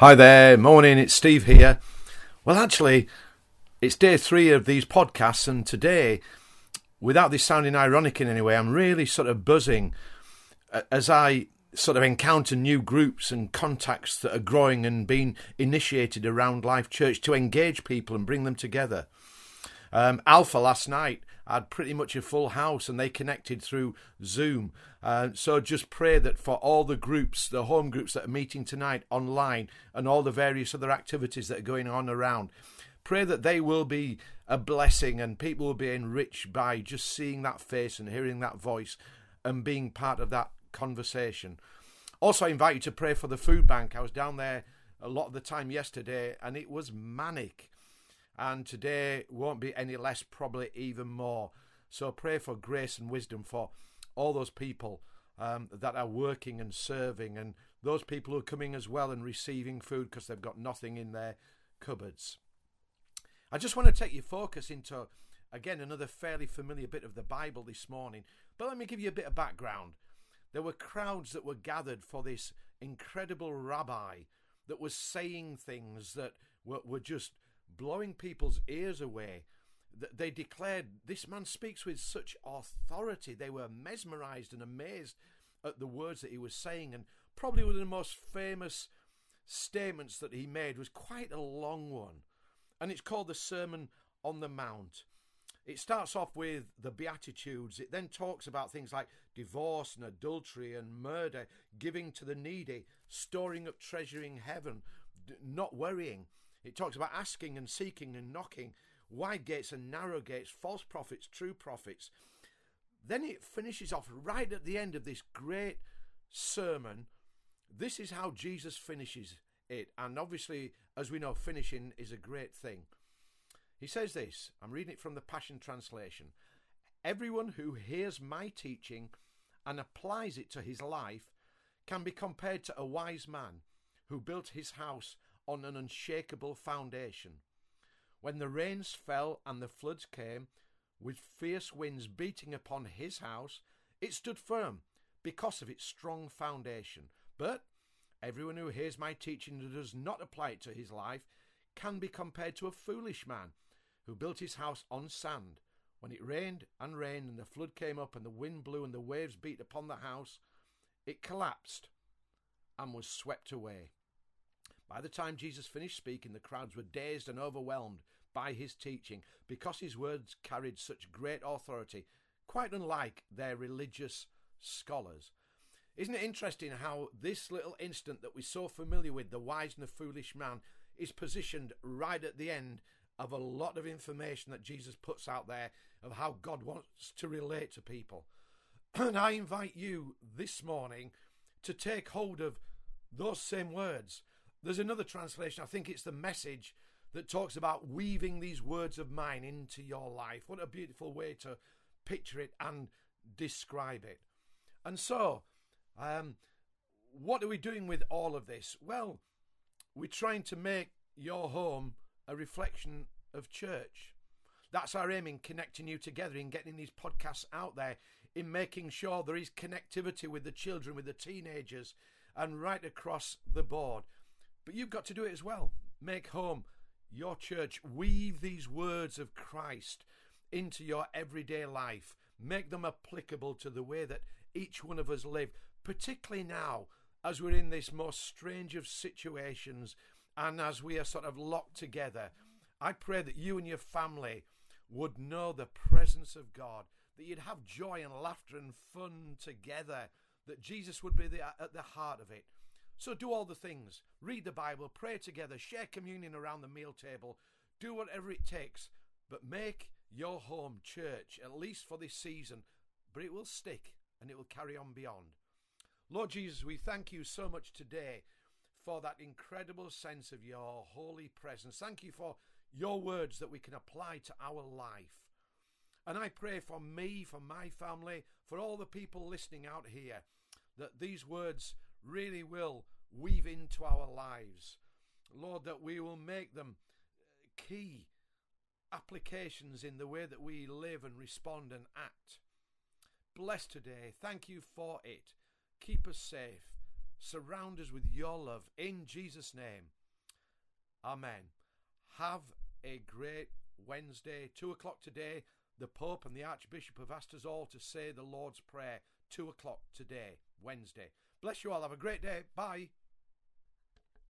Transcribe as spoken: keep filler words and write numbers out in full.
Hi there, morning, it's Steve here. Well, actually, it's day three of these podcasts, and today, without this sounding ironic in any way, I'm really sort of buzzing as I sort of encounter new groups and contacts that are growing and being initiated around Life Church to engage people and bring them together. Um, Alpha last night had pretty much a full house and they connected through Zoom. Uh, so just pray that for all the groups, the home groups that are meeting tonight online and all the various other activities that are going on around, pray that they will be a blessing and people will be enriched by just seeing that face and hearing that voice and being part of that conversation. Also, I invite you to pray for the food bank. I was down there a lot of the time yesterday and it was manic. And today won't be any less, probably even more. So pray for grace and wisdom for all those people um, that are working and serving, and those people who are coming as well and receiving food because they've got nothing in their cupboards. I just want to take your focus into, again, another fairly familiar bit of the Bible this morning. But let me give you a bit of background. There were crowds that were gathered for this incredible rabbi that was saying things that were, were just blowing people's ears away. They declared, this man speaks with such authority. They were mesmerized and amazed at the words that he was saying. And probably one of the most famous statements that he made was quite a long one. And it's called the Sermon on the Mount. It starts off with the Beatitudes. It then talks about things like divorce and adultery and murder, giving to the needy, storing up treasure in heaven, not worrying. It talks about asking and seeking and knocking, wide gates and narrow gates, false prophets, true prophets. Then it finishes off right at the end of this great sermon. This is how Jesus finishes it. And obviously, as we know, finishing is a great thing. He says this, I'm reading it from the Passion Translation. Everyone who hears my teaching and applies it to his life can be compared to a wise man who built his house on an unshakable foundation. When the rains fell and the floods came, with fierce winds beating upon his house, it stood firm because of its strong foundation. But everyone who hears my teaching and does not apply it to his life can be compared to a foolish man who built his house on sand. When it rained and rained and the flood came up and the wind blew and the waves beat upon the house, it collapsed and was swept away. By the time Jesus finished speaking, the crowds were dazed and overwhelmed by his teaching because his words carried such great authority, quite unlike their religious scholars. Isn't it interesting how this little instant that we're so familiar with, the wise and the foolish man, is positioned right at the end of a lot of information that Jesus puts out there of how God wants to relate to people. And I invite you this morning to take hold of those same words. There's another translation, I think it's the Message, that talks about weaving these words of mine into your life. What a beautiful way to picture it and describe it. And so, um, what are we doing with all of this? Well, we're trying to make your home a reflection of church. That's our aim in connecting you together, in getting these podcasts out there, in making sure there is connectivity with the children, with the teenagers, and right across the board. But you've got to do it as well. Make home your church. Weave these words of Christ into your everyday life. Make them applicable to the way that each one of us live, particularly now as we're in this most strange of situations and as we are sort of locked together. I pray that you and your family would know the presence of God, that you'd have joy and laughter and fun together, that Jesus would be the, at the heart of it. So do all the things. Read the Bible, pray together, share communion around the meal table, do whatever it takes, but make your home church, at least for this season, but it will stick and it will carry on beyond. Lord Jesus, we thank you so much today for that incredible sense of your holy presence. Thank you for your words that we can apply to our life. And I pray for me, for my family, for all the people listening out here, that these words really will weave into our lives. Lord, that we will make them key applications in the way that we live and respond and act. Bless today. Thank you for it. Keep us safe. Surround us with your love in Jesus' name. Amen. Have a great Wednesday. Two o'clock today. The Pope and the Archbishop have asked us all to say the Lord's Prayer. Two o'clock today, Wednesday. Bless you all. Have a great day. Bye.